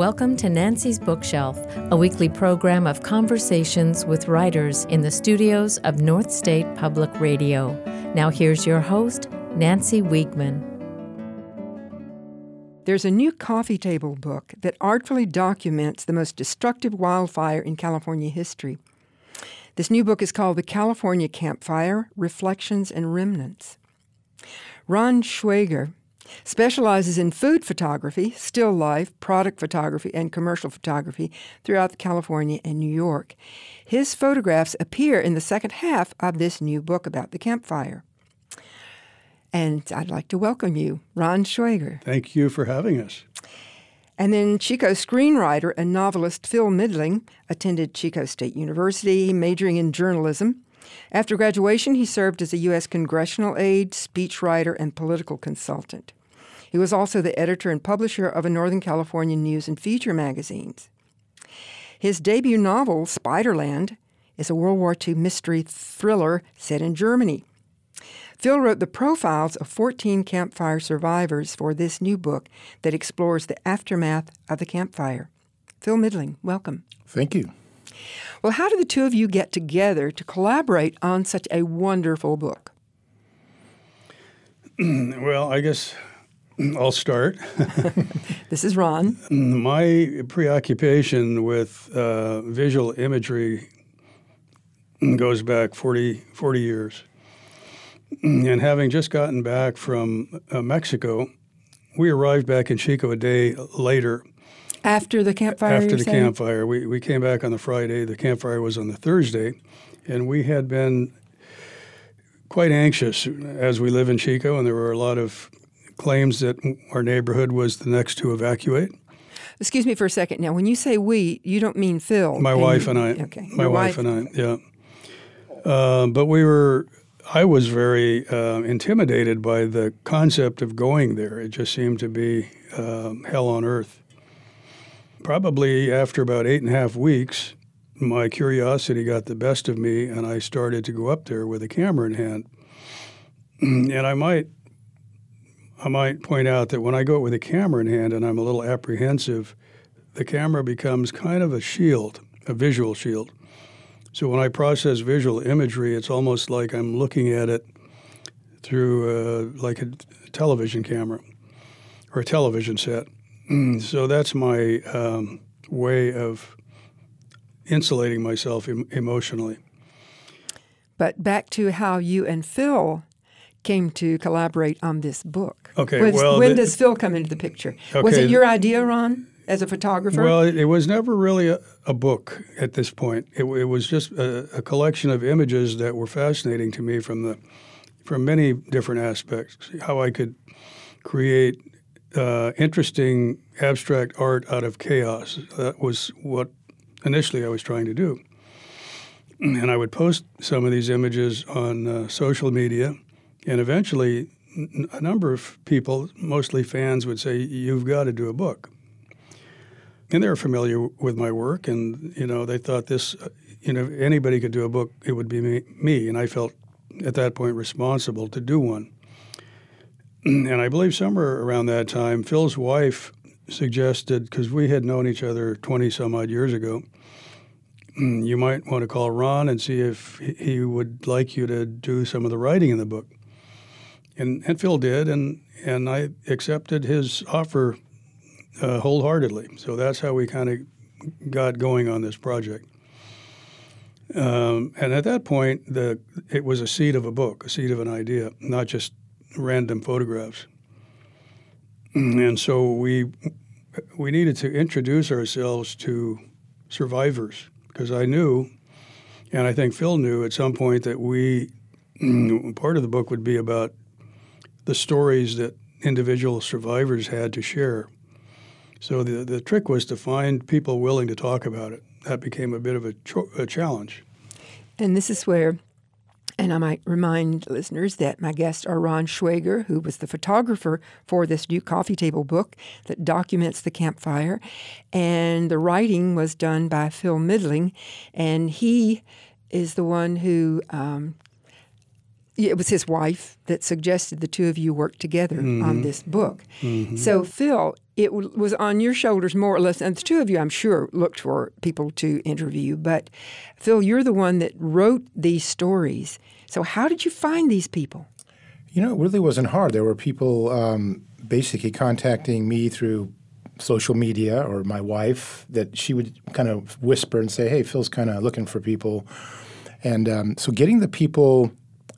Welcome to Nancy's Bookshelf, a weekly program of conversations with writers in the studios of North State Public Radio. Now here's your host, Nancy Wiegman. There's a new coffee table book that artfully documents the most destructive wildfire in California history. This new book is called The California Campfire: Reflections and Remnants. Ron Schwager specializes in food photography, still life, product photography, and commercial photography throughout California and New York. His photographs appear in the second half of this new book about the campfire. And I'd like to welcome you, Ron Schwager. Thank you for having us. And then Chico screenwriter and novelist Phil Midling attended Chico State University, majoring in journalism. After graduation, he served as a U.S. congressional aide, speechwriter, and political consultant. He was also the editor and publisher of a Northern California news and feature magazines. His debut novel, Spiderland, is a World War II mystery thriller set in Germany. Phil wrote the profiles of 14 campfire survivors for this new book that explores the aftermath of the campfire. Phil Midling, welcome. Thank you. Well, how did the two of you get together to collaborate on such a wonderful book? Well, I guess I'll start. This is Ron. My preoccupation with visual imagery goes back 40 years. And having just gotten back from Mexico, we arrived back in Chico a day later. After the campfire, After the campfire. We came back on the Friday. The campfire was on the Thursday. And we had been quite anxious as we live in Chico, and there were a lot of claims that our neighborhood was the next to evacuate. Excuse me for a second. Now, when you say we, you don't mean Phil. My wife and I. Okay. My wife and I, yeah. But I was very intimidated by the concept of going there. It just seemed to be hell on earth. Probably after about 8.5 weeks, my curiosity got the best of me, and I started to go up there with a camera in hand. And I might point out that when I go with a camera in hand and I'm a little apprehensive, the camera becomes kind of a shield, a visual shield. So when I process visual imagery, it's almost like I'm looking at it through like a television camera or a television set. So that's my way of insulating myself emotionally. But back to how you and Phil came to collaborate on this book. Okay, when does Phil come into the picture? Okay. Was it your idea, Ron, as a photographer? Well, it was never really a book at this point. It was just a collection of images that were fascinating to me from many different aspects. How I could create interesting abstract art out of chaos. That was what initially I was trying to do. And I would post some of these images on social media, and eventually a number of people, mostly fans, would say, "You've got to do a book." And they were familiar with my work, and they thought this, if anybody could do a book, it would be me. And I felt at that point responsible to do one. And I believe somewhere around that time, Phil's wife suggested, because we had known each other 20-some-odd years ago, you might want to call Ron and see if he would like you to do some of the writing in the book. And Phil did, and I accepted his offer wholeheartedly. So that's how we kind of got going on this project. And at that point, it was a seed of a book, a seed of an idea, not just random photographs. And so we needed to introduce ourselves to survivors, because I knew, and I think Phil knew at some point, that part of the book would be about the stories that individual survivors had to share. So the trick was to find people willing to talk about it. That became a bit of a challenge. And this is where, and I might remind listeners that my guests are Ron Schwager, who was the photographer for this new coffee table book that documents the campfire, and the writing was done by Phil Midling, and he is the one who it was his wife that suggested the two of you work together on this book. So, Phil, it was on your shoulders more or less, and the two of you, I'm sure, looked for people to interview. But, Phil, you're the one that wrote these stories. So how did you find these people? You know, it really wasn't hard. There were people basically contacting me through social media, or my wife, that she would kind of whisper and say, hey, Phil's kind of looking for people. And so getting the people,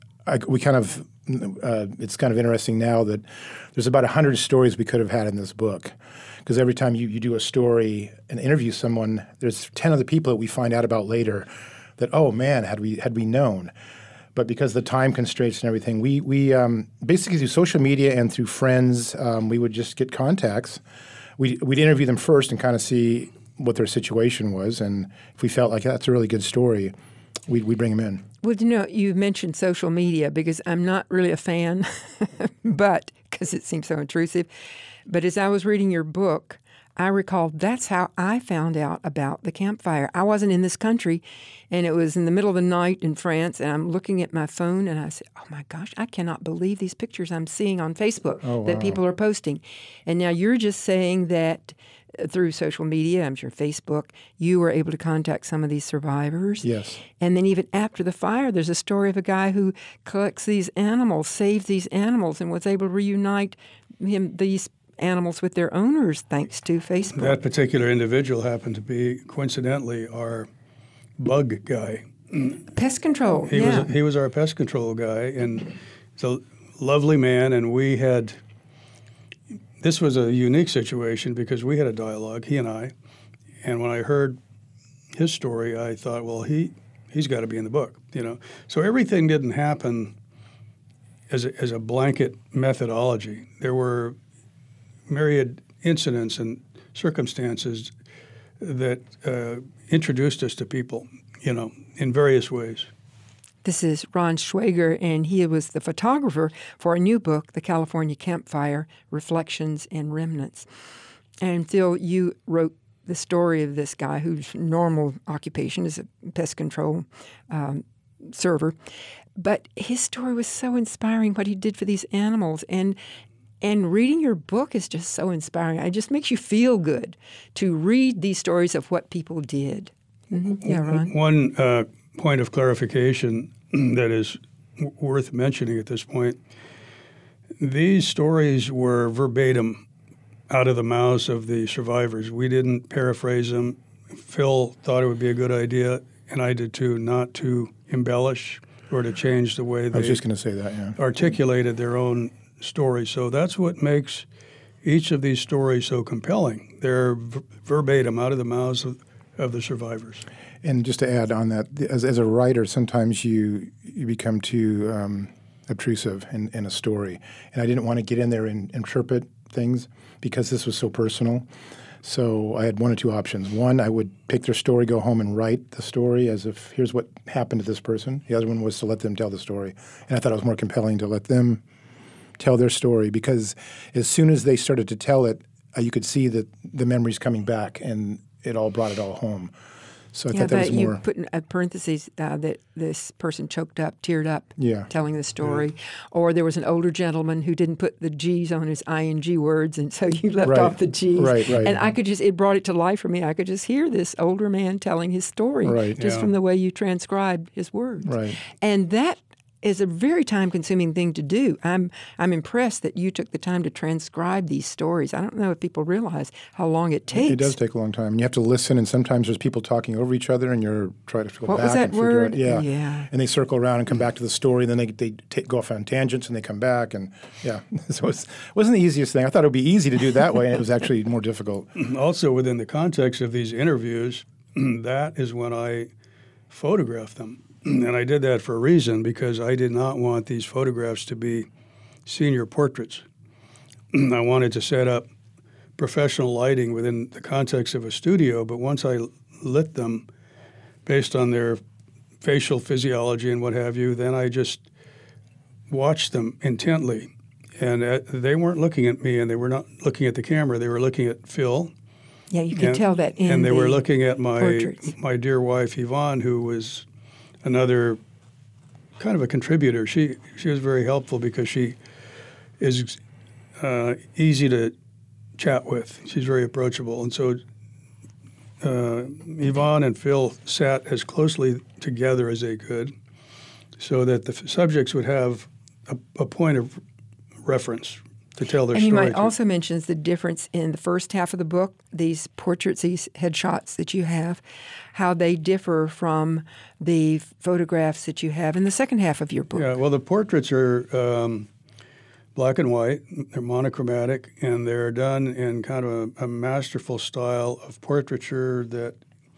it's kind of interesting now that there's about 100 stories we could have had in this book. Because every time you do a story and interview someone, there's 10 other people that we find out about later that, oh man, had we known. But because of the time constraints and everything, we basically through social media and through friends, we would just get contacts. We'd interview them first and kind of see what their situation was. And if we felt like that's a really good story, we'd bring them in. Well, you mentioned social media because I'm not really a fan, but because it seems so intrusive. But as I was reading your book, I recall that's how I found out about the campfire. I wasn't in this country, and it was in the middle of the night in France, and I'm looking at my phone, and I said, oh, my gosh, I cannot believe these pictures I'm seeing on Facebook that people are posting. And now you're just saying that through social media, I'm sure Facebook, you were able to contact some of these survivors. Yes. And then even after the fire, there's a story of a guy who collects these animals, saves these animals, and was able to reunite these animals with their owners thanks to Facebook. That particular individual happened to be, coincidentally, our bug guy. Pest control, He was our pest control guy, and he's a lovely man, and we had... This was a unique situation because we had a dialogue, he and I, and when I heard his story, I thought, well, he's got to be in the book, you know. So everything didn't happen as a blanket methodology. There were myriad incidents and circumstances that introduced us to people, you know, in various ways. This is Ron Schwager, and he was the photographer for a new book, The California Campfire, Reflections and Remnants. And Phil, you wrote the story of this guy whose normal occupation is a pest control server. But his story was so inspiring, what he did for these animals. And reading your book is just so inspiring. It just makes you feel good to read these stories of what people did. Mm-hmm. Yeah, Ron? One point of clarification that is worth mentioning at this point. These stories were verbatim out of the mouths of the survivors. We didn't paraphrase them. Phil thought it would be a good idea, and I did too, not to embellish or to change the way they I was just going to say that, yeah. articulated their own story. So that's what makes each of these stories so compelling. They're verbatim out of the mouths of the survivors. And just to add on that, as a writer, sometimes you become too obtrusive in a story. And I didn't want to get in there and interpret things because this was so personal. So I had one or two options. One, I would pick their story, go home and write the story as if here's what happened to this person. The other one was to let them tell the story. And I thought it was more compelling to let them tell their story because as soon as they started to tell it, you could see that the memories coming back and it all brought it all home. So I thought that was more... you put in parentheses that this person choked up, teared up, telling the story. Yeah. Or there was an older gentleman who didn't put the G's on his ing words, and so you left off the G's. Right. And I could it brought it to life for me. I could just hear this older man telling his story from the way you transcribed his words. Right. And that is a very time-consuming thing to do. I'm impressed that you took the time to transcribe these stories. I don't know if people realize how long it takes. It does take a long time. You have to listen, and sometimes there's people talking over each other, and you're trying to go what back was that and figure word? out. Yeah. And they circle around and come back to the story, and then they go off on tangents, and they come back, and so it wasn't the easiest thing. I thought it would be easy to do that way, and it was actually more difficult. Also, within the context of these interviews, that is when I photographed them. And I did that for a reason, because I did not want these photographs to be senior portraits. I wanted to set up professional lighting within the context of a studio, but once I lit them based on their facial physiology and what have you, then I just watched them intently. And they weren't looking at me, and they were not looking at the camera. They were looking at Phil. Yeah, you could tell that in And they the were looking at portraits. my dear wife, Yvonne, who was another kind of a contributor. She was very helpful because she is easy to chat with. She's very approachable. And so Yvonne and Phil sat as closely together as they could so that the subjects would have a point of reference to tell their story. And you might also mention the difference in the first half of the book, these portraits, these headshots that you have, how they differ from the photographs that you have in the second half of your book. Yeah, well, the portraits are black and white. They're monochromatic, and they're done in kind of a masterful style of portraiture that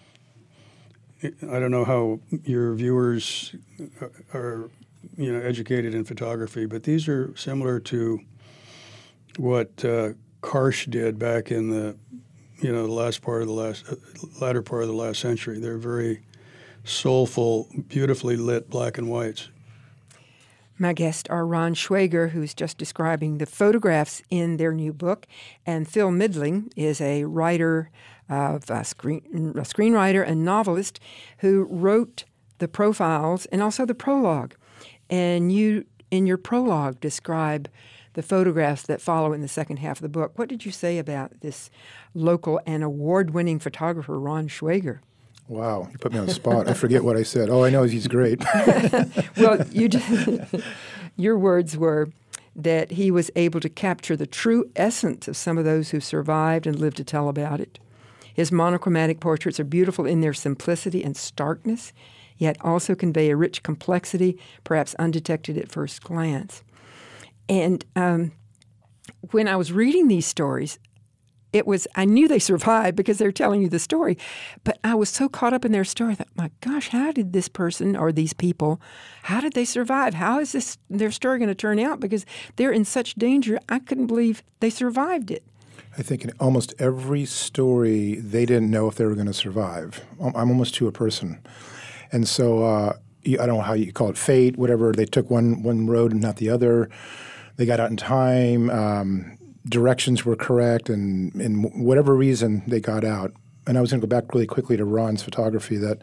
I don't know how your viewers are, educated in photography, but these are similar to what Karsh did back in the, latter part of the last century. They're very soulful, beautifully lit black and whites. My guests are Ron Schwager, who's just describing the photographs in their new book, and Phil Midling is a writer, a screenwriter and novelist who wrote the profiles and also the prologue. And you, in your prologue, describe the photographs that follow in the second half of the book. What did you say about this local and award-winning photographer, Ron Schwager? Wow, you put me on the spot. I forget what I said. All I know is he's great. Well, your words were that he was able to capture the true essence of some of those who survived and lived to tell about it. His monochromatic portraits are beautiful in their simplicity and starkness, yet also convey a rich complexity, perhaps undetected at first glance. And when I was reading these stories, I knew they survived because they're telling you the story, but I was so caught up in their story that, my gosh, how did this person or these people, how did they survive? How is their story going to turn out? Because they're in such danger, I couldn't believe they survived it. I think in almost every story, they didn't know if they were going to survive. I'm almost to a person. And so I don't know how you call it, fate, whatever. They took one road and not the other. They got out in time. Directions were correct, and whatever reason they got out. And I was going to go back really quickly to Ron's photography. That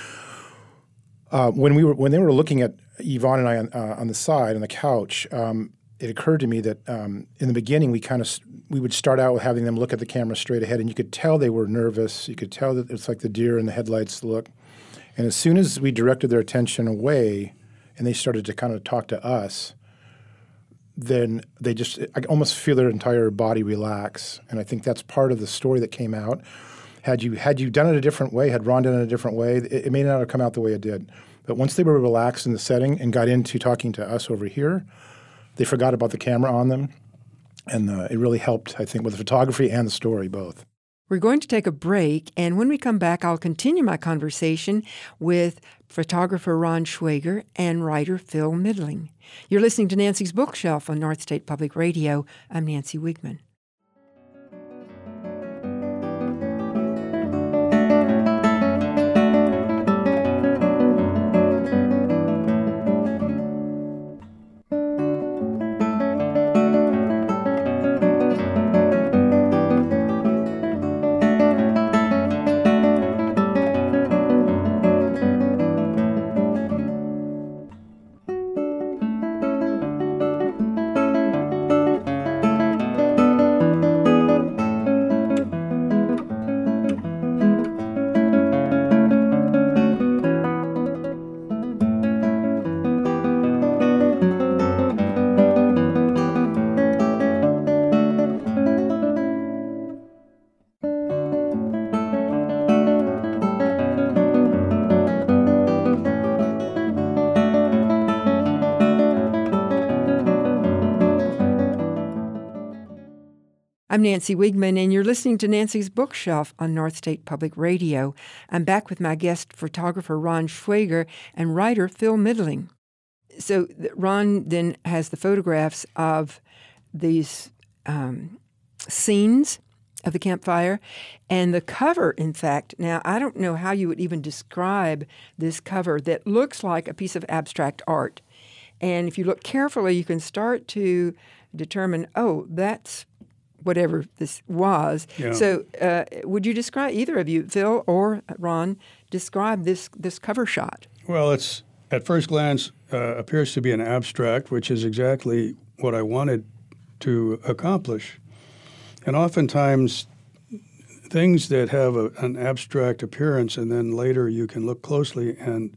when they were looking at Yvonne and I on the side on the couch, it occurred to me that in the beginning we would start out with having them look at the camera straight ahead, and you could tell they were nervous. You could tell that it's like the deer in the headlights look. And as soon as we directed their attention away, and they started to kind of talk to us, then I almost feel their entire body relax. And I think that's part of the story that came out. Had you done it a different way, had Ron done it a different way, it may not have come out the way it did. But once they were relaxed in the setting and got into talking to us over here, they forgot about the camera on them. And it really helped, I think, with the photography and the story, both. We're going to take a break, and when we come back, I'll continue my conversation with photographer Ron Schwager and writer Phil Midling. You're listening to Nancy's Bookshelf on North State Public Radio. I'm Nancy Wiegman. I'm Nancy Wiegman, and you're listening to Nancy's Bookshelf on North State Public Radio. I'm back with my guest, photographer Ron Schwager, and writer Phil Midling. So Ron then has the photographs of these scenes of the campfire, and the cover, in fact. Now, I don't know how you would even describe this cover that looks like a piece of abstract art. And if you look carefully, you can start to determine, that's whatever this was. Yeah. So would you describe, either of you, Phil or Ron, describe this cover shot? Well, it's at first glance appears to be an abstract, which is exactly what I wanted to accomplish. And oftentimes, things that have an abstract appearance and then later you can look closely and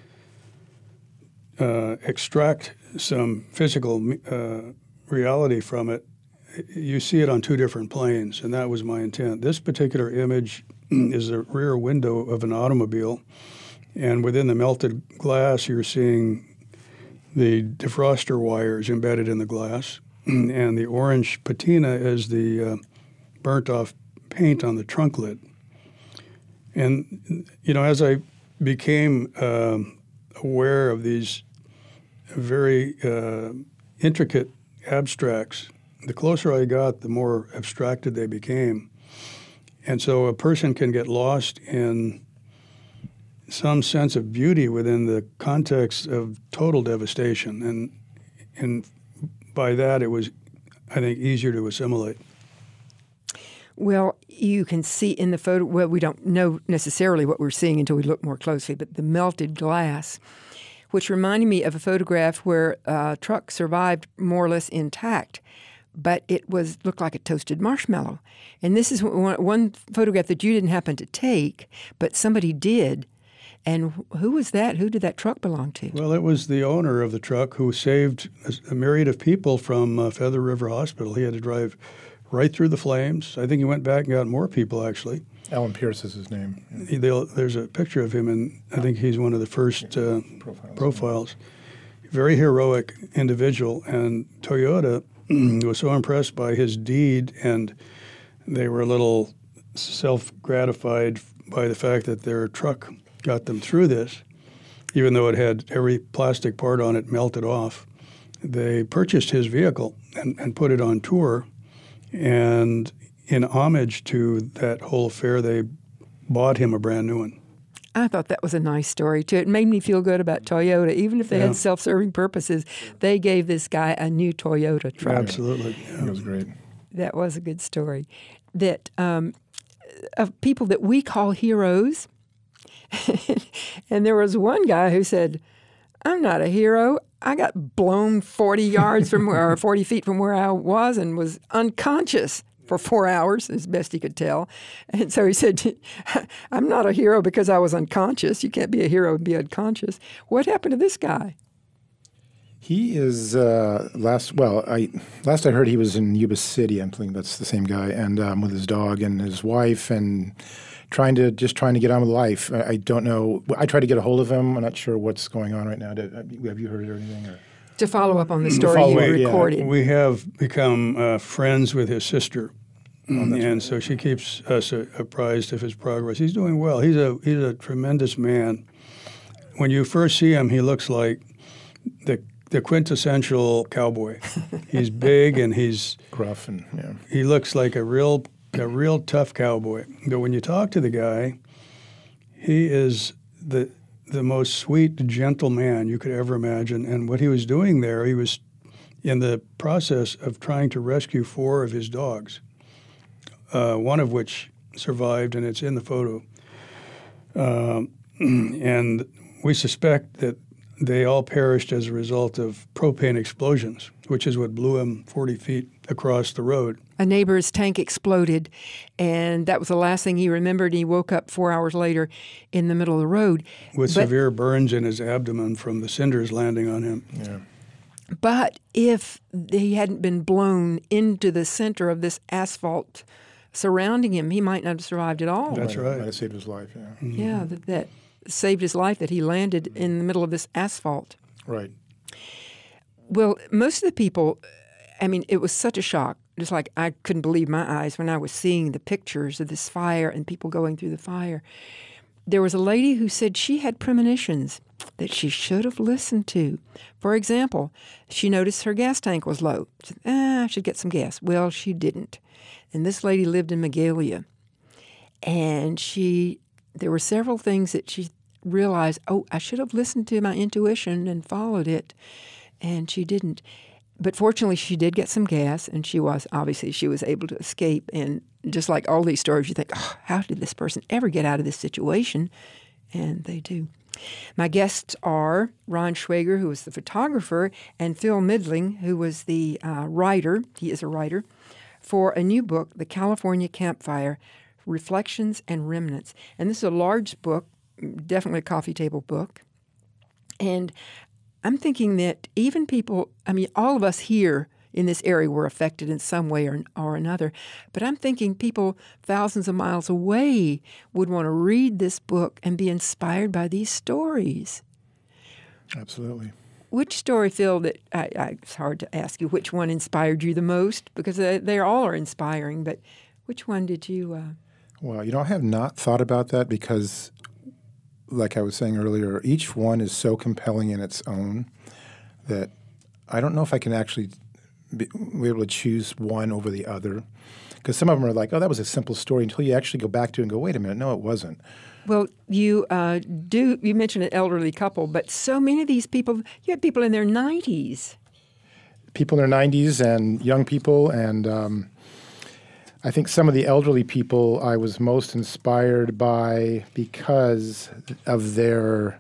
extract some physical reality from it, you see it on two different planes, and that was my intent. This particular image is the rear window of an automobile, and within the melted glass you're seeing the defroster wires embedded in the glass, and the orange patina is the burnt-off paint on the trunk lid. And, as I became aware of these very intricate abstracts, the closer I got, the more abstracted they became. And so a person can get lost in some sense of beauty within the context of total devastation. And by that, it was, I think, easier to assimilate. Well, you can see in the photo, well, we don't know necessarily what we're seeing until we look more closely, but the melted glass, which reminded me of a photograph where a truck survived more or less intact, but it looked like a toasted marshmallow. And this is one photograph that you didn't happen to take, but somebody did. And who was that? Who did that truck belong to? Well, it was the owner of the truck who saved a myriad of people from Feather River Hospital. He had to drive right through the flames. I think he went back and got more people, actually. Alan Pierce is his name. There's a picture of him, and I think he's one of the first profiles. Very heroic individual, and Toyota was so impressed by his deed, and they were a little self-gratified by the fact that their truck got them through this, even though it had every plastic part on it melted off. They purchased his vehicle and put it on tour, and in homage to that whole affair, they bought him a brand new one. I thought that was a nice story, too. It made me feel good about Toyota. Even if they had self-serving purposes, they gave this guy a new Toyota truck. Absolutely. Yeah. It was great. That was a good story. That of people that we call heroes, and there was one guy who said, "I'm not a hero. I got blown 40 yards from or 40 feet from where I was and was unconscious for 4 hours, as best he could tell." And so he said, "I'm not a hero because I was unconscious. You can't be a hero and be unconscious." What happened to this guy? He is last I heard he was in Yuba City. I'm thinking that's the same guy, and with his dog and his wife, and trying to get on with life. I don't know. I tried to get a hold of him. I'm not sure what's going on right now. Have you heard anything? Or? To follow up on the story you recorded. Yeah. We have become friends with his sister, and so she keeps us apprised of his progress. He's doing well. He's a tremendous man. When you first see him, he looks like the quintessential cowboy. He's big and he's gruff, and he looks like a real tough cowboy. But when you talk to the guy, he is the most sweet, gentle man you could ever imagine. And what he was doing there, he was in the process of trying to rescue 4 of his dogs, one of which survived, and it's in the photo. And we suspect that they all perished as a result of propane explosions, which is what blew him 40 feet across the road. A neighbor's tank exploded, and that was the last thing he remembered. He woke up 4 hours later in the middle of the road. With severe burns in his abdomen from the cinders landing on him. Yeah. But if he hadn't been blown into the center of this asphalt surrounding him, he might not have survived at all. That's right. Might have saved his life, yeah. Mm-hmm. Yeah, that saved his life, that he landed in the middle of this asphalt. Right. Well, most of the people, it was such a shock. Just like I couldn't believe my eyes when I was seeing the pictures of this fire and people going through the fire. There was a lady who said she had premonitions that she should have listened to. For example, she noticed her gas tank was low. She said, I should get some gas. Well, she didn't. And this lady lived in Magalia. And there were several things that she realized, I should have listened to my intuition and followed it. And she didn't. But fortunately, she did get some gas, and she was able to escape. And just like all these stories, you think, how did this person ever get out of this situation? And they do. My guests are Ron Schwager, who was the photographer, and Phil Midling, who was the writer. He is a writer for a new book, The California Campfire, Reflections and Remnants. And this is a large book, definitely a coffee table book. And I'm thinking that even people, all of us here in this area were affected in some way or another, but I'm thinking people thousands of miles away would want to read this book and be inspired by these stories. Absolutely. Which story, Phil, that it's hard to ask you which one inspired you the most, because they all are inspiring, but which one did you... Well, I have not thought about that because, like I was saying earlier, each one is so compelling in its own that I don't know if I can actually be able to choose one over the other. Because some of them are like, oh, that was a simple story, until you actually go back to it and go, wait a minute, no, it wasn't. Well, you mentioned an elderly couple, but so many of these people, you had people in their 90s. People in their 90s and young people, and I think some of the elderly people I was most inspired by because of their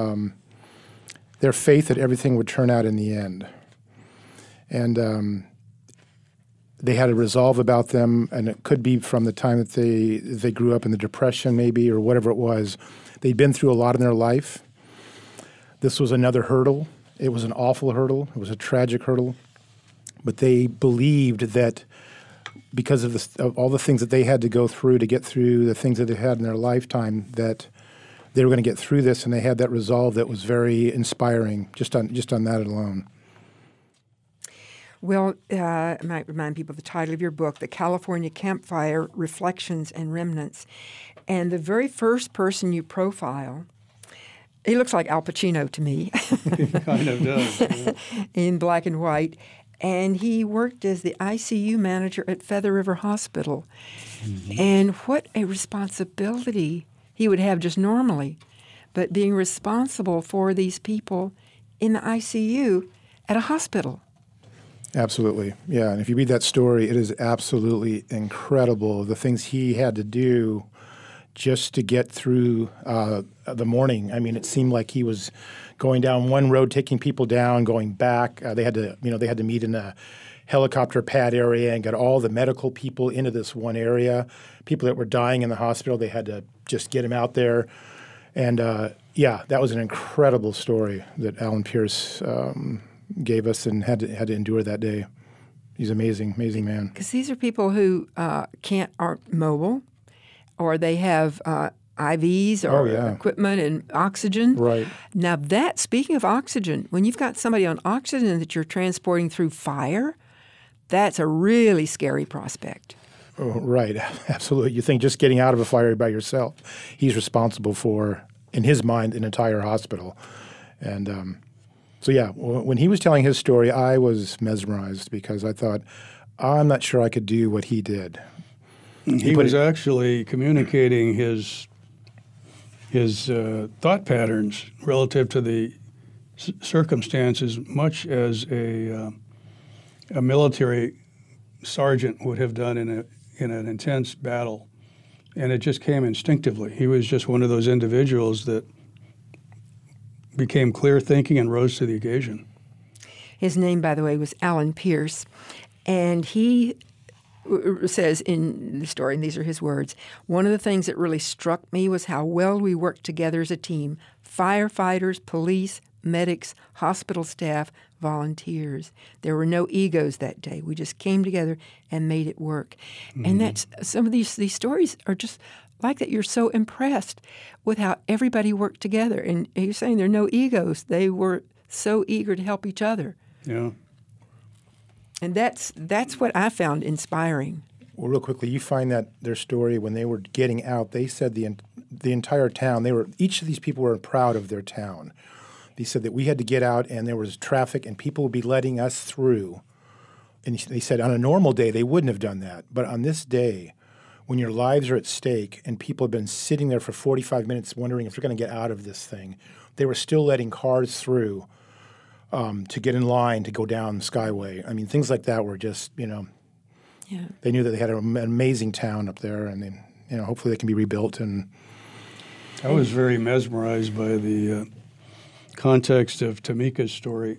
faith that everything would turn out in the end. And they had a resolve about them, and it could be from the time that they grew up in the Depression maybe, or whatever it was. They'd been through a lot in their life. This was another hurdle. It was an awful hurdle. It was a tragic hurdle. But they believed that because of all the things that they had to go through to get through the things that they had in their lifetime, that they were going to get through this, and they had that resolve that was very inspiring just on that alone. Well, I might remind people of the title of your book, The California Campfire, Reflections and Remnants. And the very first person you profile, he looks like Al Pacino to me. He kind of does. Yeah. In black and white. And he worked as the ICU manager at Feather River Hospital. Mm-hmm. And what a responsibility he would have just normally. But being responsible for these people in the ICU at a hospital. Absolutely. Yeah. And if you read that story, it is absolutely incredible, the things he had to do just to get through the morning. I mean, it seemed like he was going down one road, taking people down, going back. They had to meet in a helicopter pad area and get all the medical people into this one area. People that were dying in the hospital, they had to just get them out there. And that was an incredible story that Alan Pierce gave us and had to endure that day. He's an amazing man. Because these are people who aren't mobile, or they have IVs or equipment and oxygen. Right. Now speaking of oxygen, when you've got somebody on oxygen that you're transporting through fire, that's a really scary prospect. Oh, right. Absolutely. You think just getting out of a fire by yourself, he's responsible for, in his mind, an entire hospital. And when he was telling his story, I was mesmerized because I thought, I'm not sure I could do what he did. He was actually communicating his thought patterns relative to the circumstances, much as a military sergeant would have done in an intense battle, and it just came instinctively. He was just one of those individuals that became clear thinking and rose to the occasion. His name, by the way, was Alan Pierce, and he says in the story, and these are his words, one of the things that really struck me was how well we worked together as a team: firefighters, police, medics, hospital staff, volunteers. There were no egos that day. We just came together and made it work. Mm-hmm. And that's some of these stories are just like that. You're so impressed with how everybody worked together. And you're saying there are no egos. They were so eager to help each other. Yeah. And that's what I found inspiring. Well, real quickly, you find that their story, when they were getting out, they said the entire town, each of these people were proud of their town. They said that we had to get out and there was traffic and people would be letting us through. And they said on a normal day they wouldn't have done that. But on this day, when your lives are at stake and people have been sitting there for 45 minutes wondering if they're going to get out of this thing, they were still letting cars through to get in line to go down Skyway. I mean, things like that were just, they knew that they had an amazing town up there, and hopefully they can be rebuilt. And I was very mesmerized by the context of Tamika's story.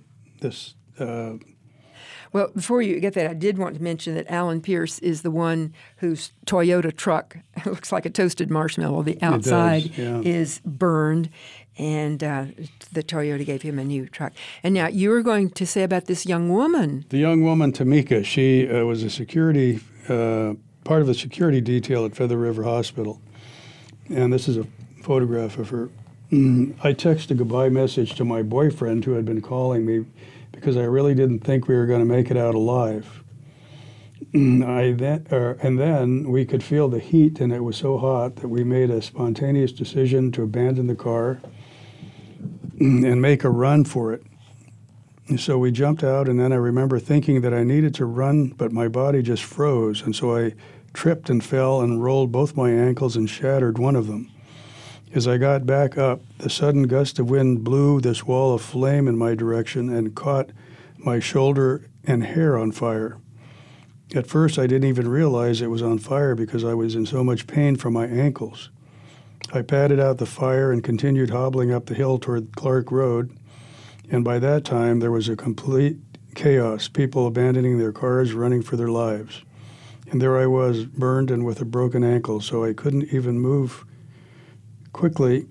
Well, before you get that, I did want to mention that Alan Pierce is the one whose Toyota truck looks like a toasted marshmallow. The outside is burned, and the Toyota gave him a new truck. And now you were going to say about this young woman. The young woman, Tamika, she was a security, part of the security detail at Feather River Hospital. And this is a photograph of her. I texted a goodbye message to my boyfriend who had been calling me because I really didn't think we were going to make it out alive. And then we could feel the heat, and it was so hot that we made a spontaneous decision to abandon the car and make a run for it. And so we jumped out, and then I remember thinking that I needed to run, but my body just froze, and so I tripped and fell and rolled both my ankles and shattered one of them. As I got back up, the sudden gust of wind blew this wall of flame in my direction and caught my shoulder and hair on fire. At first, I didn't even realize it was on fire because I was in so much pain from my ankles. I patted out the fire and continued hobbling up the hill toward Clark Road, and by that time, there was a complete chaos, people abandoning their cars, running for their lives. And there I was, burned and with a broken ankle, so I couldn't move quickly,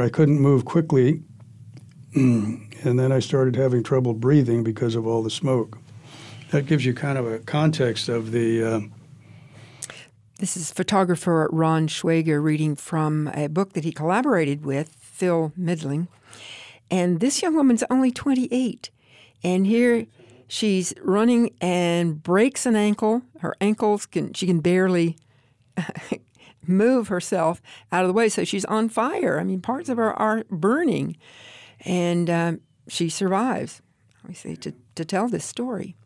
and then I started having trouble breathing because of all the smoke. That gives you kind of a context of the... This is photographer Ron Schwager reading from a book that he collaborated with, Phil Midling. And this young woman's only 28. And here she's running and breaks an ankle. Her ankles, she can barely move herself out of the way, so she's on fire. I mean, parts of her are burning, and she survives, obviously, to tell this story.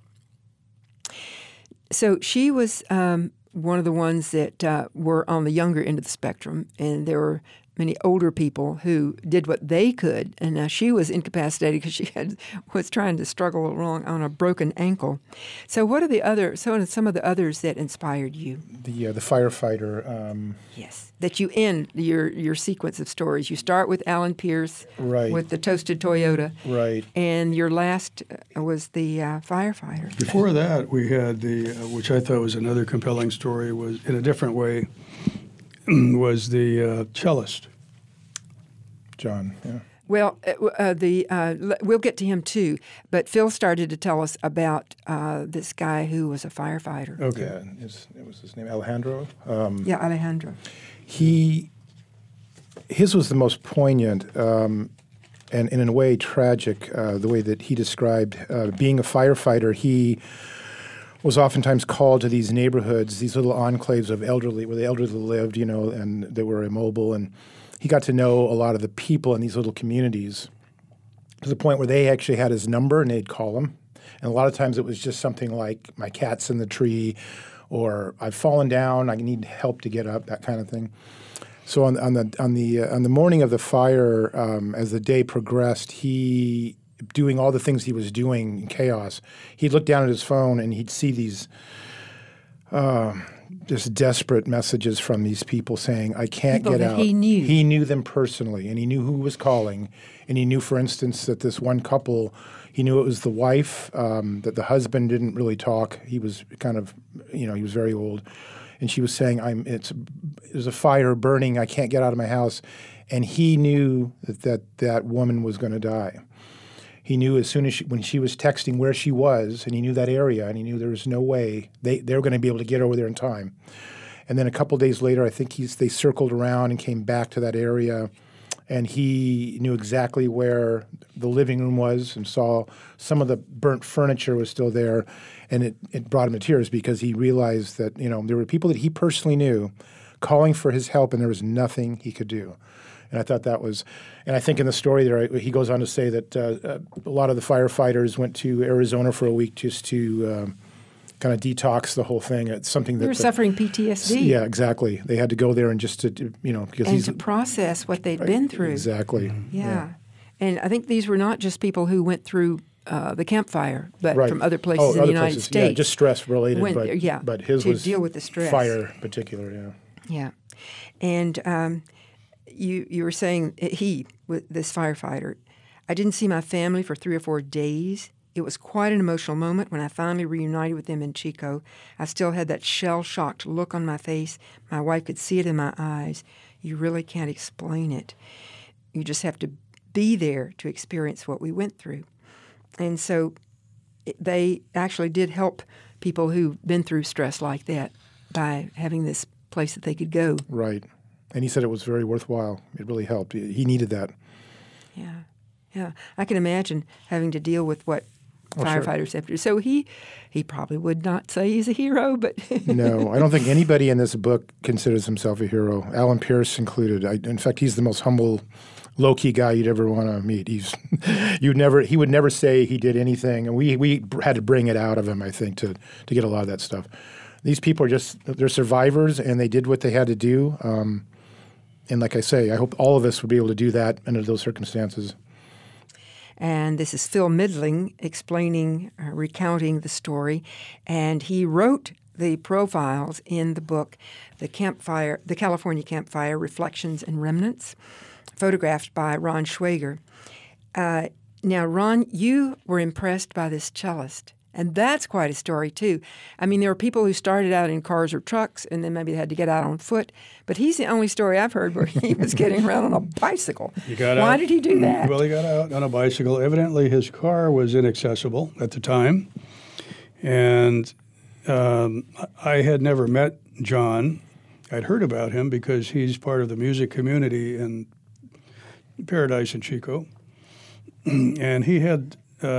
So she was one of the ones that were on the younger end of the spectrum, and there were many older people who did what they could, and she was incapacitated because she was trying to struggle along on a broken ankle. So what are some of the others that inspired you? The firefighter. Yes, that you end your sequence of stories. You start with Alan Pierce, right, with the toasted Toyota, right, and your last was the firefighter. Before that, we had which I thought was another compelling story, was in a different way, was the cellist. John, yeah. Well, we'll get to him too, but Phil started to tell us about this guy who was a firefighter. Okay. Yeah, it was his name, Alejandro? Alejandro. His was the most poignant and in a way tragic, the way that he described being a firefighter. He was oftentimes called to these neighborhoods, these little enclaves of elderly, where the elderly lived, and they were immobile. And he got to know a lot of the people in these little communities to the point where they actually had his number and they'd call him. And a lot of times it was just something like, my cat's in the tree, or I've fallen down, I need help to get up, that kind of thing. So on the morning of the fire, as the day progressed, he, doing all the things he was doing in chaos, he'd look down at his phone and he'd see these just desperate messages from these people saying, I can't get out. He knew. He knew them personally, and he knew who was calling. And he knew, for instance, that this one couple, he knew it was the wife, that the husband didn't really talk. He was kind of, he was very old. And she was saying, there's a fire burning, I can't get out of my house. And he knew that woman was going to die. He knew as soon as when she was texting where she was, and he knew that area, and he knew there was no way they were going to be able to get over there in time. And then a couple days later, I think they circled around and came back to that area, and he knew exactly where the living room was and saw some of the burnt furniture was still there, and it brought him to tears because he realized that there were people that he personally knew calling for his help, and there was nothing he could do. And I thought that was, and I think in the story there, he goes on to say that a lot of the firefighters went to Arizona for a week just to kind of detox the whole thing. It's something that they were suffering PTSD. Yeah, exactly. They had to go there and just to, because and to process what they'd been through. Exactly. Yeah. And I think these were not just people who went through the campfire, but from other places in the United States. Yeah, just stress related. But his to was deal with the stress. Fire in particular. Yeah. Yeah, and you were saying this firefighter, I didn't see my family for 3 or 4 days. It was quite an emotional moment when I finally reunited with them in Chico. I still had that shell-shocked look on my face. My wife could see it in my eyes. You really can't explain it. You just have to be there to experience what we went through. And so they actually did help people who've been through stress like that by having this place that they could go. Right. And he said it was very worthwhile. It really helped. He needed that. Yeah. I can imagine having to deal with what firefighters have to do. So he probably would not say he's a hero, but... No, I don't think anybody in this book considers himself a hero, Alan Pierce included. In fact, he's the most humble, low-key guy you'd ever want to meet. He would never say he did anything, and we had to bring it out of him, I think, to get a lot of that stuff. These people they're survivors, and they did what they had to do. And like I say, I hope all of us would be able to do that under those circumstances. And this is Phil Midling recounting the story. And he wrote the profiles in the book, The California Campfire, Reflections and Remnants, photographed by Ron Schwager. Now, Ron, you were impressed by this cellist. And that's quite a story, too. I mean, there were people who started out in cars or trucks, and then maybe they had to get out on foot. But he's the only story I've heard where he was getting around on a bicycle. Why did he do that? Well, he got out on a bicycle. Evidently, his car was inaccessible at the time. And I had never met John. I'd heard about him because he's part of the music community in Paradise in Chico. And he had...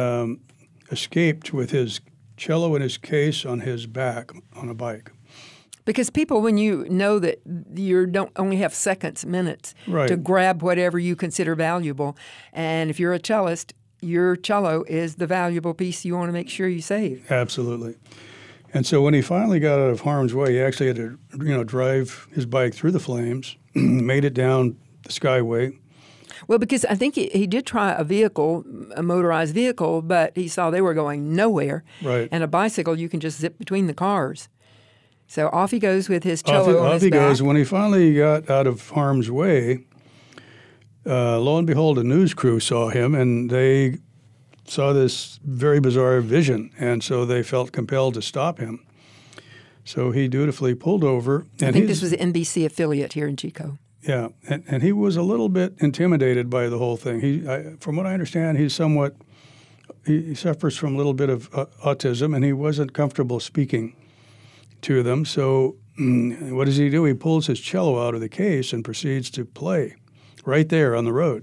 escaped with his cello in his case on his back on a bike. Because people, when you know that you don't only have seconds, minutes to grab whatever you consider valuable, and if you're a cellist, your cello is the valuable piece you want to make sure you save. Absolutely. And so when he finally got out of harm's way, he actually had to, drive his bike through the flames, made it down the Skyway. Well, because I think he did try a motorized vehicle, but he saw they were going nowhere. Right. And a bicycle, you can just zip between the cars. So off he goes with his cello on his back. Off he goes. When he finally got out of harm's way, lo and behold, a news crew saw him, and they saw this very bizarre vision, and so they felt compelled to stop him. So he dutifully pulled over. I think this was an NBC affiliate here in Chico. Yeah, and he was a little bit intimidated by the whole thing. From what I understand, he suffers from a little bit of autism, and he wasn't comfortable speaking to them. So what does he do? He pulls his cello out of the case and proceeds to play right there on the road.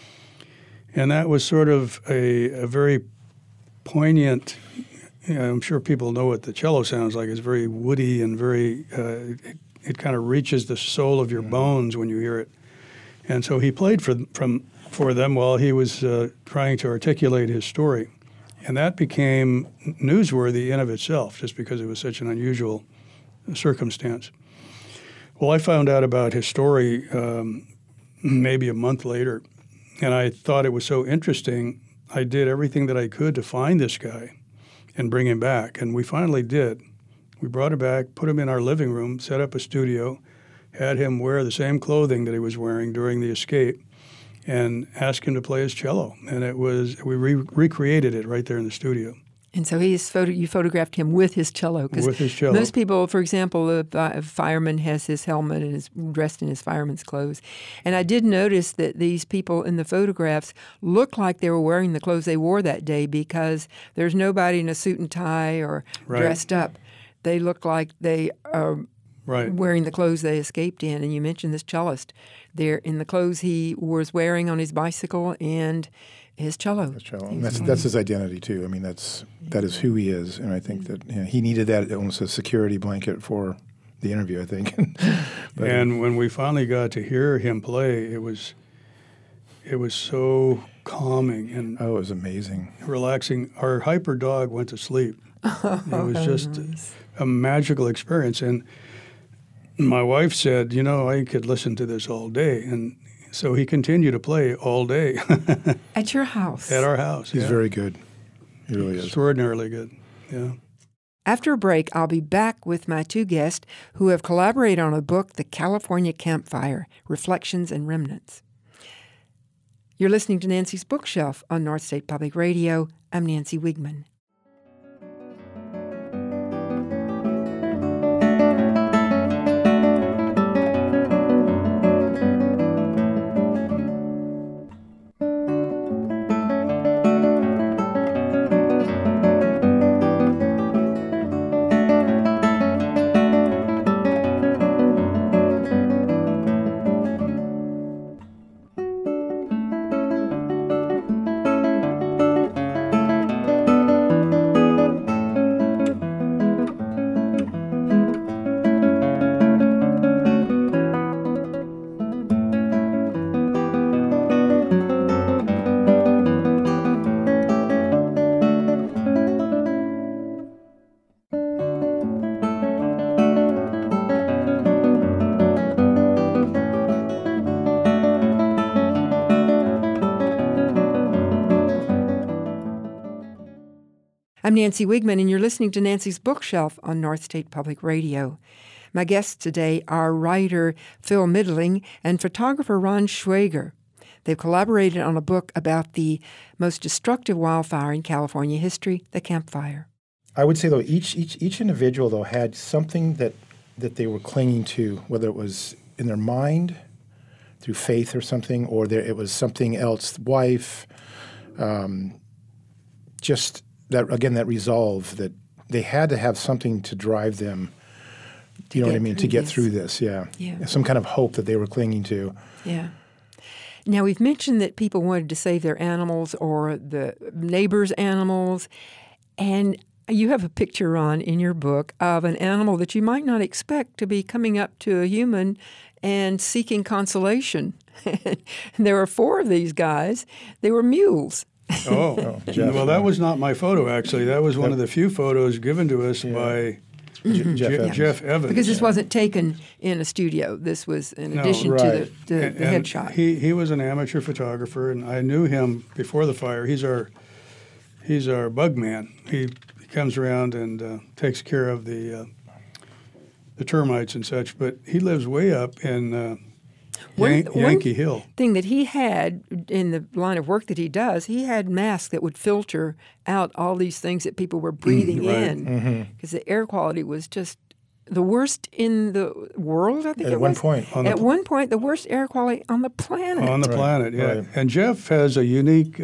And that was sort of a very poignant, I'm sure people know what the cello sounds like. It's very woody and very... It kind of reaches the soul of your bones when you hear it. And so he played for them while he was trying to articulate his story. And that became newsworthy in of itself, just because it was such an unusual circumstance. Well, I found out about his story maybe a month later, and I thought it was so interesting, I did everything that I could to find this guy and bring him back. And we finally did. We brought him back, put him in our living room, set up a studio, had him wear the same clothing that he was wearing during the escape, and asked him to play his cello. And we recreated it right there in the studio. And so you photographed him with his cello. With his cello. Most people, for example, a fireman has his helmet and is dressed in his fireman's clothes. And I did notice that these people in the photographs look like they were wearing the clothes they wore that day, because there's nobody in a suit and tie or dressed up. They look like they are wearing the clothes they escaped in. And you mentioned this cellist. They're in the clothes he was wearing on his bicycle and his cello. That's his identity, too. I mean, that is who he is. And I think that he needed that almost a security blanket for the interview, I think. And when we finally got to hear him play, it was so calming and it was amazing, relaxing. Our hyper dog went to sleep. It was just a magical experience. And my wife said, I could listen to this all day. And so he continued to play all day. At your house? At our house. He's very good. He really is. Extraordinarily good, yeah. After a break, I'll be back with my two guests who have collaborated on a book, The California Campfire, Reflections and Remnants. You're listening to Nancy's Bookshelf on North State Public Radio. I'm Nancy Wiegman. I'm Nancy Wiegman, and you're listening to Nancy's Bookshelf on North State Public Radio. My guests today are writer Phil Middling and photographer Ron Schwager. They've collaborated on a book about the most destructive wildfire in California history, the Camp Fire. I would say, though, each individual, though, had something that they were clinging to, whether it was in their mind, through faith or something, or it was something else, wife, just that, again, that resolve that they had to have something to drive them, you know what I mean, to get through this, yeah. Some kind of hope that they were clinging to. Yeah. Now, we've mentioned that people wanted to save their animals or the neighbors' animals, and you have a picture, Ron, in your book of an animal that you might not expect to be coming up to a human and seeking consolation. And there were 4 of these guys. They were mules. Oh, well, that was not my photo, actually. That was one of the few photos given to us by Jeff Evans. Because this wasn't taken in a studio. This was in addition to the headshot. He was an amateur photographer, and I knew him before the fire. He's our bug man. He comes around and takes care of the termites and such, but he lives way up in Yankee Hill. Thing that he had in the line of work that he does, he had masks that would filter out all these things that people were breathing in, because the air quality was just the worst in the world, I think at one point. At one point, the worst air quality on the planet. On the planet, yeah. Right. And Jeff has a unique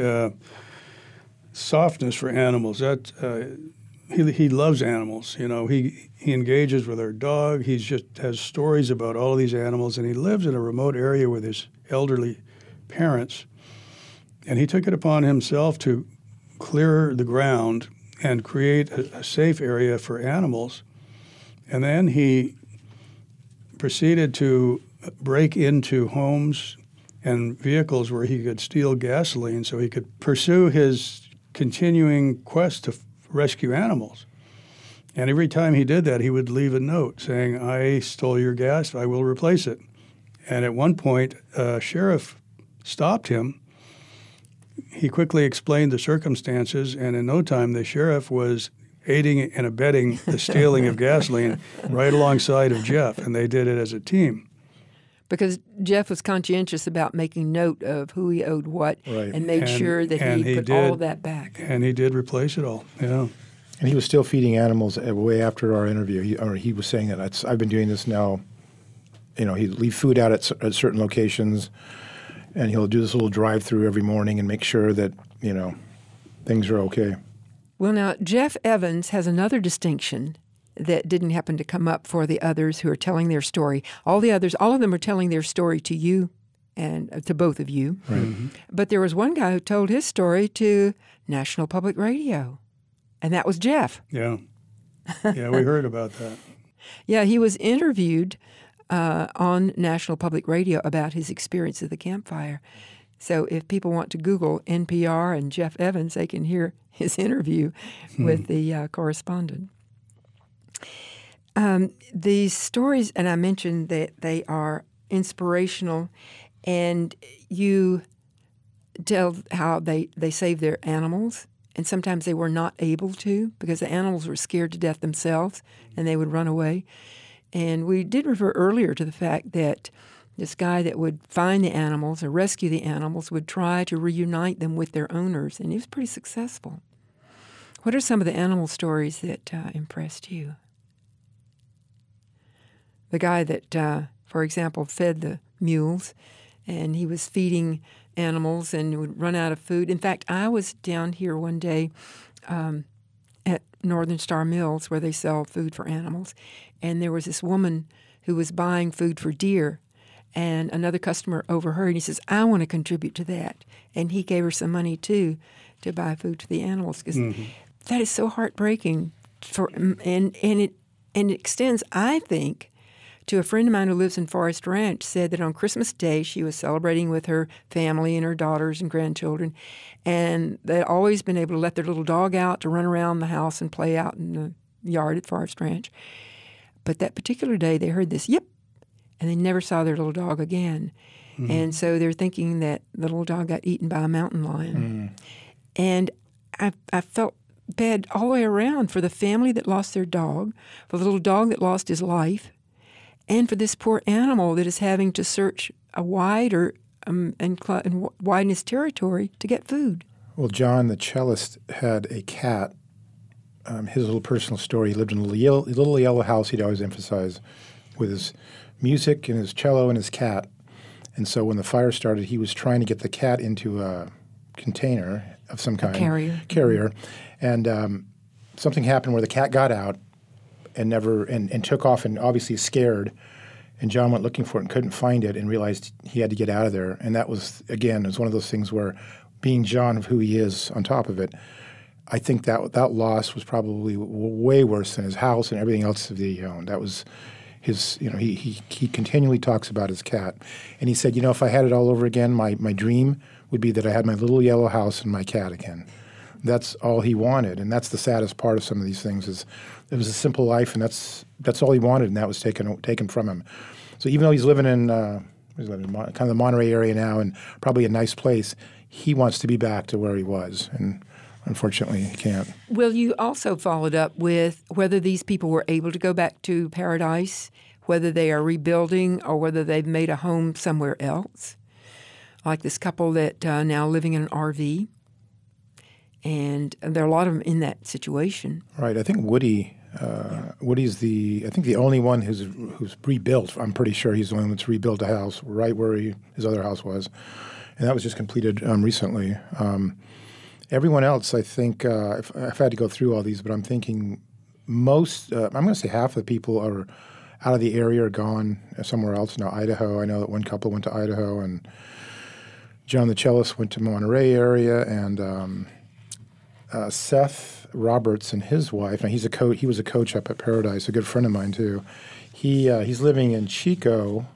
softness for animals. That he loves animals. You know, he engages with our dog. He just has stories about all of these animals, and he lives in a remote area with his elderly parents. And he took it upon himself to clear the ground and create a safe area for animals. And then he proceeded to break into homes and vehicles where he could steal gasoline so he could pursue his continuing quest to rescue animals. And every time he did that, he would leave a note saying, "I stole your gas, I will replace it." And at one point, a sheriff stopped him. He quickly explained the circumstances, and in no time, the sheriff was aiding and abetting the stealing of gasoline right alongside of Jeff, and they did it as a team. Because Jeff was conscientious about making note of who he owed what, and made sure that he put all of that back. And he did replace it all, yeah. And he was still feeding animals way after our interview. He was saying that I've been doing this now. You know, he'd leave food out at certain locations, and he'll do this little drive-through every morning and make sure that, you know, things are okay. Well, now, Jeff Evans has another distinction that didn't happen to come up for the others who are telling their story. All of them are telling their story to you and to both of you. Right. Mm-hmm. But there was one guy who told his story to National Public Radio, and that was Jeff. Yeah. Yeah, we heard about that. Yeah, he was interviewed on National Public Radio about his experience at the Camp Fire. So if people want to Google NPR and Jeff Evans, they can hear his interview with the correspondent. These stories, and I mentioned that they are inspirational, and you tell how they save their animals and sometimes they were not able to because the animals were scared to death themselves, and they would run away. And we did refer earlier to the fact that this guy that would find the animals or rescue the animals would try to reunite them with their owners, and he was pretty successful. What are some of the animal stories that impressed you? The guy that, for example, fed the mules, and he was feeding animals and would run out of food. In fact, I was down here one day at Northern Star Mills where they sell food for animals, and there was this woman who was buying food for deer, and another customer overheard, and he says, I want to contribute to that. And he gave her some money, too, to buy food for the animals, because that is so heartbreaking. And it extends, I think, to a friend of mine who lives in Forest Ranch, said that on Christmas Day she was celebrating with her family and her daughters and grandchildren, and they'd always been able to let their little dog out to run around the house and play out in the yard at Forest Ranch. But that particular day they heard this yip, and they never saw their little dog again. And so they're thinking that the little dog got eaten by a mountain lion. And I felt bad all the way around for the family that lost their dog, for the little dog that lost his life, and for this poor animal that is having to search a wider and widen his territory to get food. Well, John, the cellist, had a cat. His little personal story, he lived in a little yellow house he'd always emphasize with his music and his cello and his cat. And so when the fire started, he was trying to get the cat into a container of some kind. A carrier. And something happened where the cat got out and took off and obviously scared. And John went looking for it and couldn't find it and realized he had to get out of there. And that was, again, it was one of those things where being John of who he is on top of it, I think that loss was probably way worse than his house and everything else that he owned. That was his, he continually talks about his cat. And he said, if I had it all over again, my dream would be that I had my little yellow house and my cat again. That's all he wanted, and that's the saddest part of some of these things. Is it was a simple life, and that's all he wanted, and that was taken from him. So even though he's living in kind of the Monterey area now, and probably a nice place, he wants to be back to where he was, and unfortunately he can't. Well, you also followed up with whether these people were able to go back to paradise, whether they are rebuilding, or whether they've made a home somewhere else, like this couple that now living in an RV. And there are a lot of them in that situation. Right. I think Woody. Woody's the only one who's rebuilt. I'm pretty sure he's the one that's rebuilt a house right where his other house was, and that was just completed recently. Everyone else, I think, if I had to go through all these, but I'm thinking most. I'm going to say half of the people are out of the area or gone somewhere else. Now Idaho. I know that one couple went to Idaho, and John the cellist went to Monterey area, and. Seth Roberts and his wife. Now he's a coach. He was a coach up at Paradise, a good friend of mine too. He's living in Chico,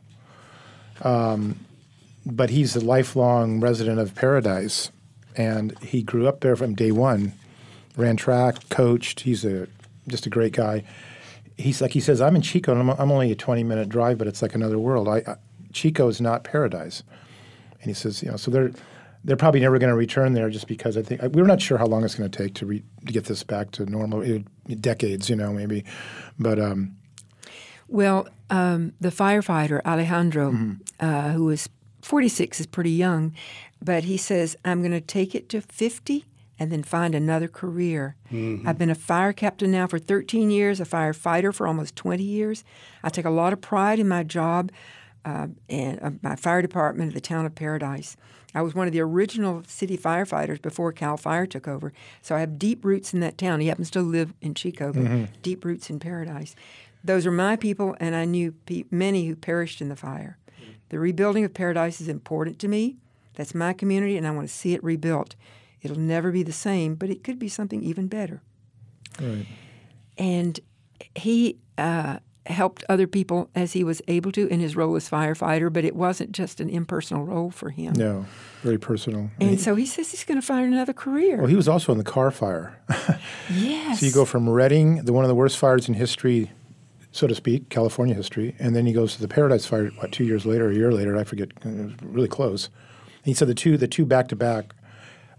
but he's a lifelong resident of Paradise, and he grew up there from day one. Ran track, coached. He's just a great guy. He says, I'm in Chico, and I'm only a 20-minute drive, but it's like another world. Chico is not Paradise, and he says, so they're probably never going to return there just because I think we're not sure how long it's going to take to get this back to normal. Decades, maybe. But well, the firefighter Alejandro, who was 46, is pretty young, but he says, I'm going to take it to 50 and then find another career. I've been a fire captain now for 13 years, a firefighter for almost 20 years. I take a lot of pride in my job and my fire department of the town of Paradise. I was one of the original city firefighters before Cal Fire took over, so I have deep roots in that town. He happens to live in Chico, but deep roots in Paradise. Those are my people, and I knew many who perished in the fire. The rebuilding of Paradise is important to me. That's my community, and I want to see it rebuilt. It'll never be the same, but it could be something even better. Right. And he helped other people as he was able to in his role as firefighter, but it wasn't just an impersonal role for him. No, very personal. And so he says he's going to find another career. Well, he was also in the Carr Fire. Yes. So you go from Redding, one of the worst fires in history, so to speak, California history, and then he goes to the Paradise Fire, 2 years later, a year later, I forget, it was really close. And he said the two back-to-back,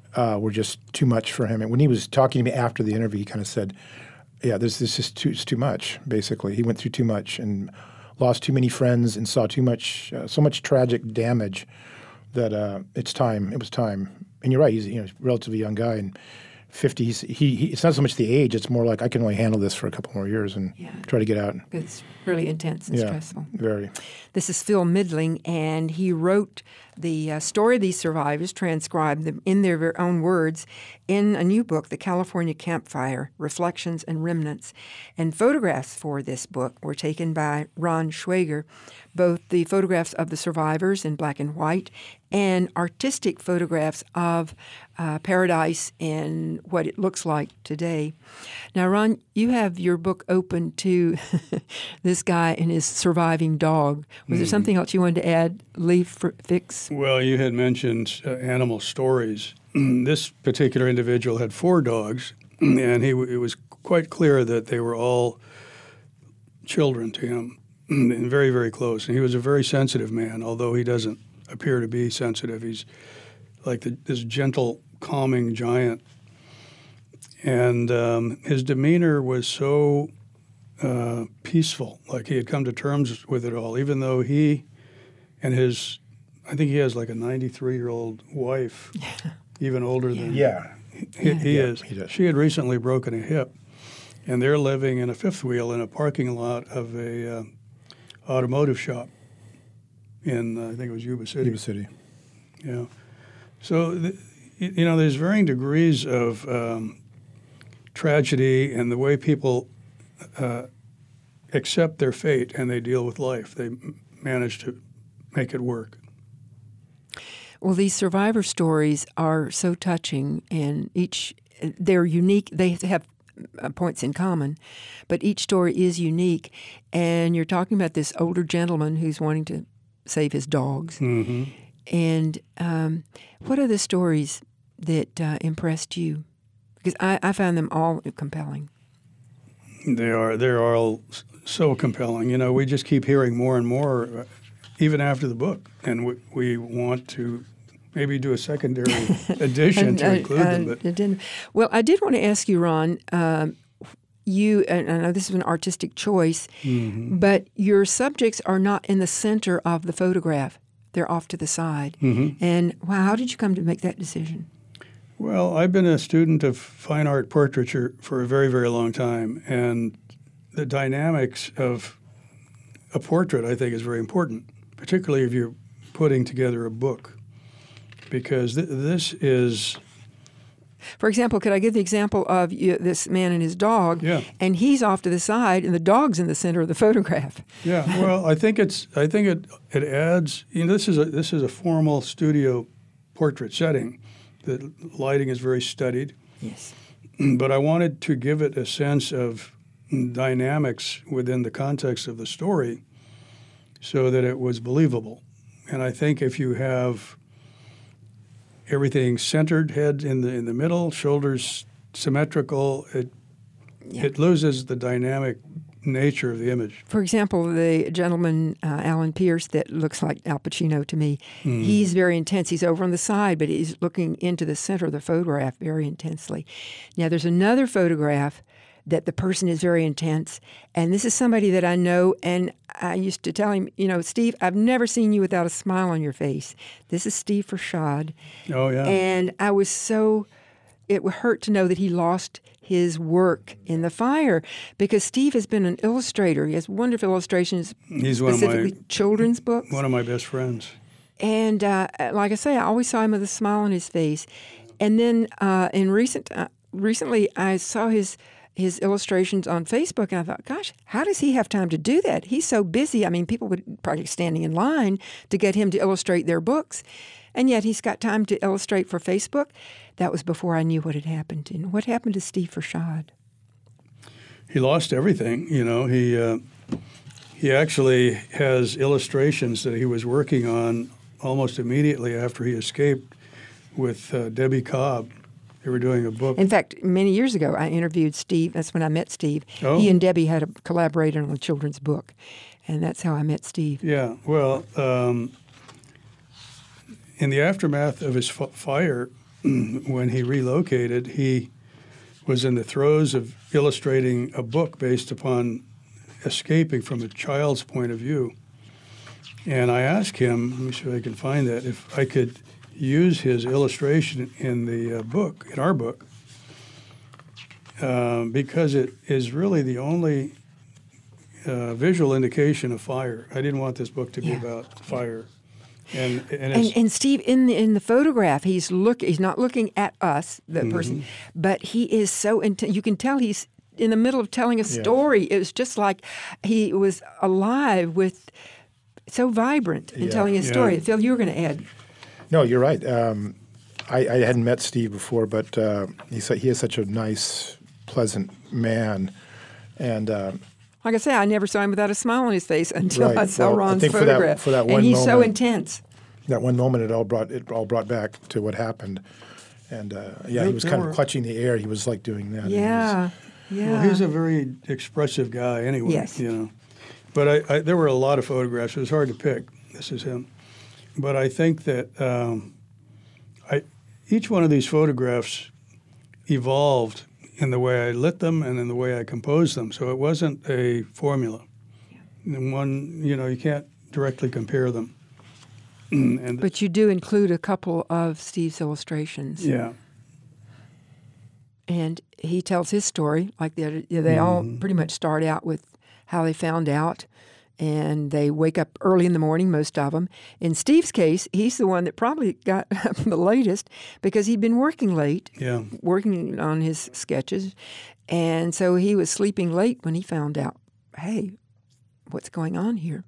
were just too much for him. And when he was talking to me after the interview, he kind of said, "Yeah, this is it's too much." Basically, he went through too much and lost too many friends and saw too much, so much tragic damage that it's time. It was time. And you're right. He's a relatively young guy, and 50. It's not so much the age. It's more like I can only handle this for a couple more years and try to get out. It's really intense and stressful. Very. This is Phil Midling, and he wrote the story of these survivors, transcribed them in their own words, in a new book, The California Campfire, Reflections and Remnants. And photographs for this book were taken by Ron Schwager, both the photographs of the survivors in black and white and artistic photographs of Paradise and what it looks like today. Now, Ron, you have your book open to this guy and his surviving dog. Was there something else you wanted to add, Lee Fix? Well, you had mentioned animal stories. This particular individual had 4 dogs, and it was quite clear that they were all children to him, and very, very close. And he was a very sensitive man, although he doesn't appear to be sensitive. He's like this gentle, calming giant. And his demeanor was so peaceful, like he had come to terms with it all, even though he and I think he has like a 93-year-old wife, even older than he is. He does. She had recently broken a hip, and they're living in a fifth wheel in a parking lot of a automotive shop in, I think it was Yuba City. Yuba City. Yeah. So, there's varying degrees of tragedy and the way people accept their fate and they deal with life. They manage to make it work. Well, these survivor stories are so touching, and they're unique. They have points in common, but each story is unique. And you're talking about this older gentleman who's wanting to save his dogs. Mm-hmm. And what are the stories that impressed you? Because I found them all compelling. They're all so compelling. We just keep hearing more and more, even after the book, and we want to maybe do a secondary edition to include them. Well, I did want to ask you, Ron. You, and I know this is an artistic choice, but your subjects are not in the center of the photograph. They're off to the side. Mm-hmm. And how did you come to make that decision? Well, I've been a student of fine art portraiture for a very, very long time, and the dynamics of a portrait, I think, is very important, particularly if you're putting together a book, because this is... For example, could I give the example of this man and his dog, and he's off to the side, and the dog's in the center of the photograph? Yeah, well, I think it adds. This is a formal studio portrait setting. The lighting is very studied. Yes. But I wanted to give it a sense of dynamics within the context of the story, so that it was believable. And I think if you have everything centered, head in the middle, shoulders symmetrical, it loses the dynamic nature of the image. For example, the gentleman, Alan Pierce, that looks like Al Pacino to me, he's very intense. He's over on the side, but he's looking into the center of the photograph very intensely. Now, there's another photograph that the person is very intense, and this is somebody that I know, and I used to tell him, Steve, I've never seen you without a smile on your face. This is Steve Farshad. Oh, yeah. And I was it would hurt to know that he lost his work in the fire, because Steve has been an illustrator. He has wonderful illustrations, specifically children's books. One of my best friends. And like I say, I always saw him with a smile on his face. And then recently I saw his illustrations on Facebook, and I thought, gosh, how does he have time to do that? He's so busy. I mean, people would probably be standing in line to get him to illustrate their books, and yet he's got time to illustrate for Facebook. That was before I knew what had happened. And what happened to Steve Farshad? He lost everything. He actually has illustrations that he was working on almost immediately after he escaped with Debbie Cobb. They were doing a book. In fact, many years ago, I interviewed Steve. That's when I met Steve. Oh. He and Debbie had collaborated on a children's book, and that's how I met Steve. Yeah, well, in the aftermath of his fire, when he relocated, he was in the throes of illustrating a book based upon escaping from a child's point of view. And I asked him, let me see if I can find that, if I could use his illustration in the book, in our book, because it is really the only visual indication of fire. I didn't want this book to be about fire. And Steve, in the photograph, he's not looking at us, the person, but he is so you can tell he's in the middle of telling a story. It was just like he was alive with, so vibrant in telling his story. Phil, you were going to add. No, you're right. I hadn't met Steve before, but he is such a nice, pleasant man, and. Like I say, I never saw him without a smile on his face until I saw Ron's I think photograph. For that one and he's moment, so intense. That one moment, it all brought back to what happened, and he was kind of clutching the air. He was like doing that. Yeah. Well, he's a very expressive guy, anyway. Yes. But there were a lot of photographs. It was hard to pick. This is him. But I think that each one of these photographs evolved in the way I lit them and in the way I composed them. So it wasn't a formula. And one, you can't directly compare them. But you do include a couple of Steve's illustrations. Yeah. And he tells his story. Like they all pretty much start out with how they found out. And they wake up early in the morning, most of them. In Steve's case, he's the one that probably got up the latest because he'd been working late, working on his sketches. And so he was sleeping late when he found out, hey, what's going on here?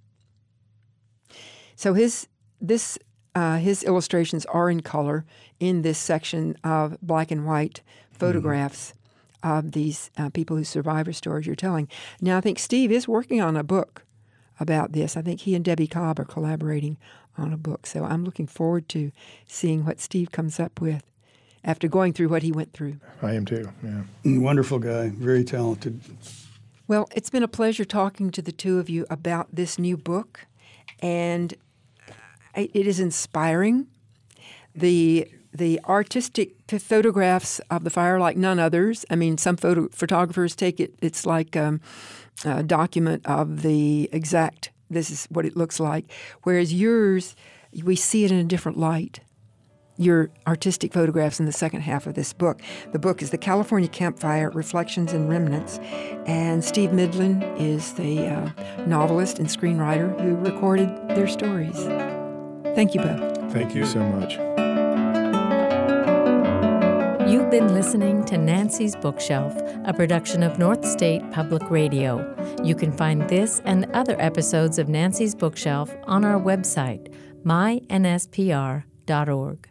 So his illustrations are in color in this section of black and white photographs of these people whose survivor stories you're telling. Now, I think Steve is working on a book about this. I think he and Debbie Cobb are collaborating on a book. So I'm looking forward to seeing what Steve comes up with after going through what he went through. I am too, yeah. Wonderful guy, very talented. Well, it's been a pleasure talking to the two of you about this new book, and it is inspiring. The artistic photographs of the fire like none others. I mean, some photographers take it, it's like a document of the exact, this is what it looks like. Whereas yours, we see it in a different light. Your artistic photographs in the second half of this book. The book is The California Campfire, Reflections and Remnants. And Steve Midland is the novelist and screenwriter who recorded their stories. Thank you both. Thank you so much. You've been listening to Nancy's Bookshelf, a production of North State Public Radio. You can find this and other episodes of Nancy's Bookshelf on our website, mynspr.org.